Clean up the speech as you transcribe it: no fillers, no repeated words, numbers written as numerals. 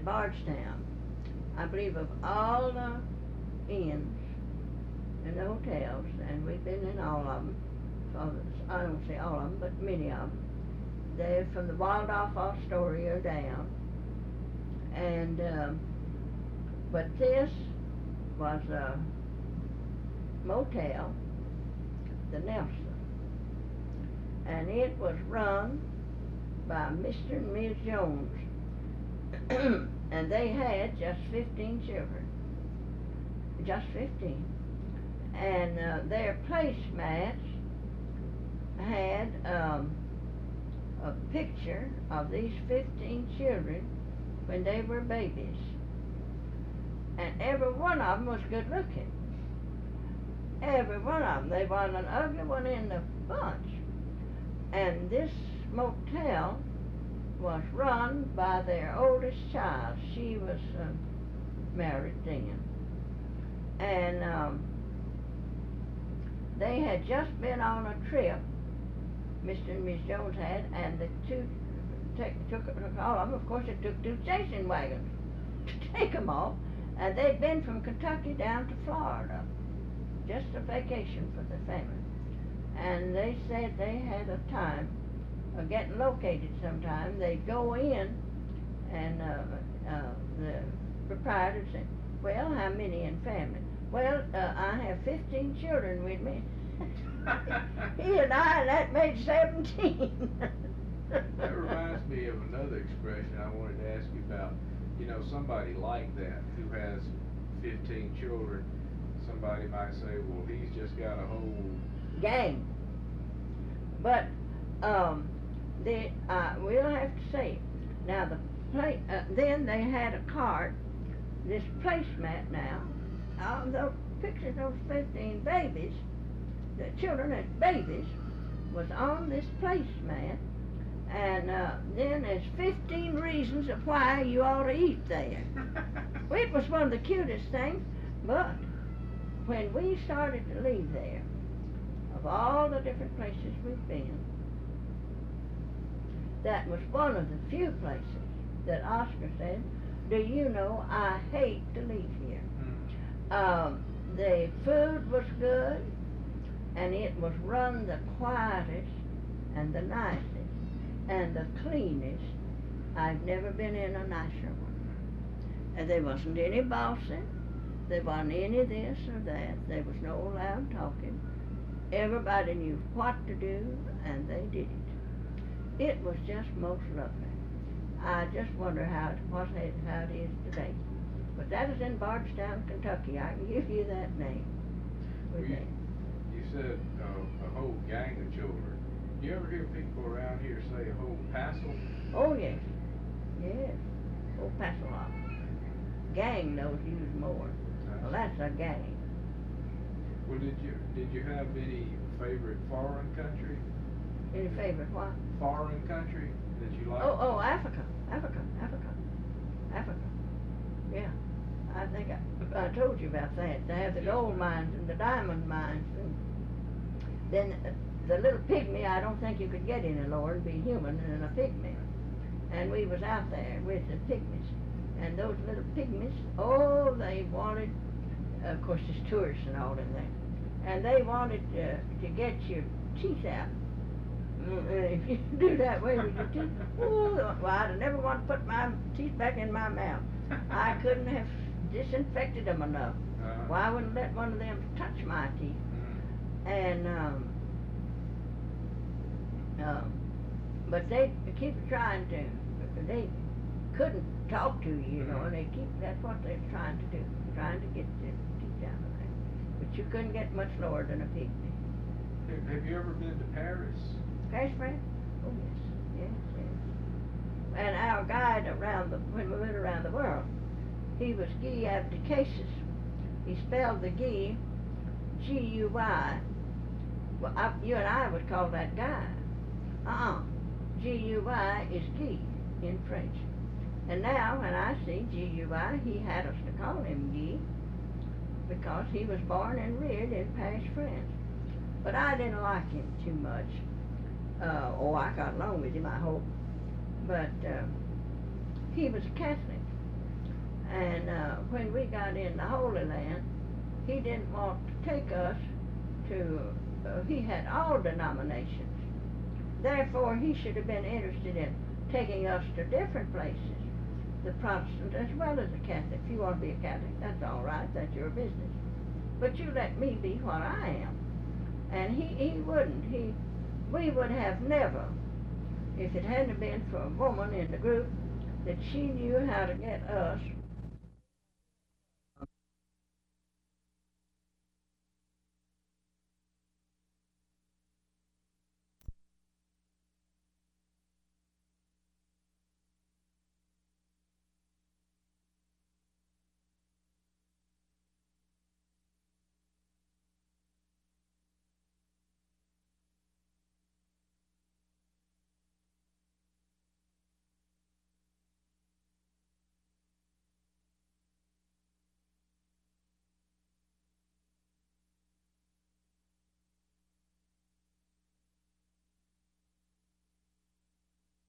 at Bardstown, I believe of all the inns and the hotels, and we've been in all of them, I don't say all of them, but many of them. They're from the Waldorf Astoria down, and but this was a motel, the Nelson, and it was run by Mr. and Ms. Jones, and they had just 15 children, just 15, and their placemats had a picture of these 15 children when they were babies, and every one of them was good looking. Every one of them. They wasn't an ugly one in the bunch. And this motel was run by their oldest child. She was married then. And they had just been on a trip, Mr. and Miss Jones had, and the two took all of them. Of course, it took 2 station wagons to take them off, and they'd been from Kentucky down to Florida, just a vacation for the family. And they said they had a time of getting located sometime. They'd go in, and the proprietor said, "Well, how many in family?" "Well, I have 15 children with me." He and I, that made 17. That reminds me of another expression I wanted to ask you about. You know, somebody like that who has 15 children, somebody might say, well, he's just got a whole gang. But we'll have to say, now then they had a cart, this placemat now, the pictures of 15 babies, the children as babies, was on this placemat, and then there's 15 reasons of why you ought to eat there. Well, it was one of the cutest things, but when we started to leave there, of all the different places we've been, that was one of the few places that Oscar said, "Do you know, I hate to leave here." The food was good, and it was run the quietest and the nicest and the cleanest. I've never been in a nicer one. And there wasn't any bossing, there wasn't any this or that, there was no loud talking. Everybody knew what to do, and they did it. It was just most lovely. I just wonder how it is today. But that is in Bardstown, Kentucky. I can give you that name. You said a whole gang of children. You ever hear people around here say a whole passel? Oh, yes. Yes. Whole passel of them. Gang knows use more. Well, that's a gang. Well, did you have any favorite foreign country? Any favorite what? Foreign country that you like? Oh, Africa. Yeah. I think I told you about that. They have the gold mines and the diamond mines. And then the little pygmy, I don't think you could get any lower and be human than a pygmy. And we was out there with the pygmies. And those little pygmies, oh, they wanted, of course there's tourists and all in there, and they wanted to get your teeth out. If you do that way with your teeth, oh, well, I'd never want to put my teeth back in my mouth. I couldn't have disinfected them enough. Well, I wouldn't let one of them touch my teeth. And but they keep trying to. They couldn't talk to you, you know, and that's what they're trying to do, trying to get the teeth out of there. But you couldn't get much lower than a pygmy. Have you ever been to Paris? Paris, France? Oh, yes. And our guide when we went around the world, he was Guy Abdicasis. He spelled the Guy, G-U-Y. Well, you and I would call that Guy. G-U-Y is Guy in French. And now, when I see G-U-Y, he had us to call him Guy because he was born and reared in Paris, France. But I didn't like him too much. I got along with him, I hope. But he was a Catholic. And when we got in the Holy Land, he didn't want to take us to, he had all denominations. Therefore, he should have been interested in taking us to different places, the Protestant as well as the Catholic. If you want to be a Catholic, that's all right, that's your business. But you let me be what I am. And he wouldn't. We would have never, if it hadn't been for a woman in the group, that she knew how to get us